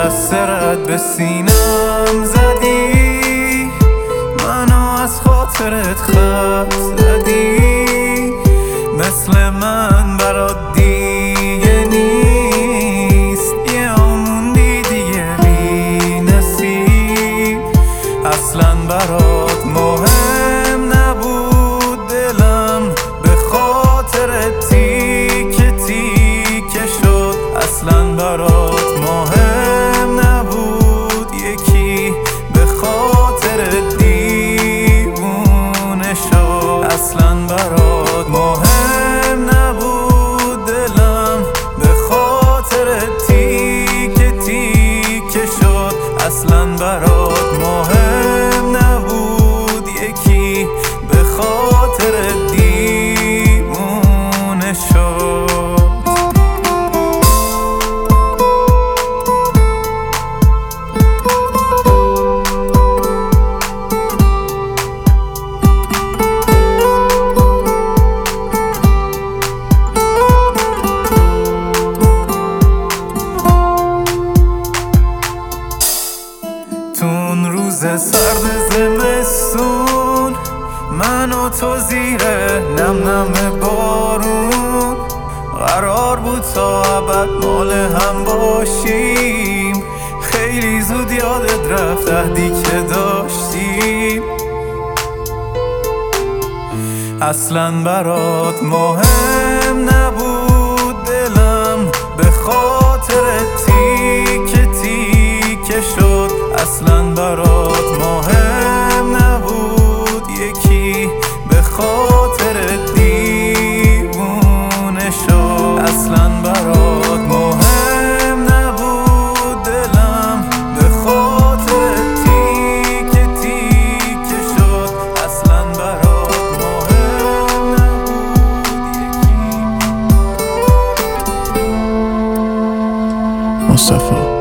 دست رد به سینم زدی، منو از خاطرت خط زدی، مثل من برات دیگه نیست، یه آموندی دیگه بی نصیب. اصلا برات مهم نبود دلم، به خاطر تیکه تیکه شد. اصلا برات مهم نبود یکی، به خاطر دیوونه شد. اصلا برات مهم نبود دلم، به خاطر تیکه تیکه شد. اصلا برات مهم نبود یکی، به خاطر دیوونه شد. روز سرد زمستون، من و تو زیر نم نم بارون، قرار بود تا ابد مال هم باشیم. خیلی زود یادت رفت عهدی که داشتیم. اصلا برات مهم نبود دلم، به خاطر تیکه تیکه شد. اصلا برات مهم نبود یکی، به خاطر دیوونه شد. اصلا برات مهم نبود دلم، به خاطر تیکه تیکه شد. اصلا برات مهم نبود یکی. مصطفی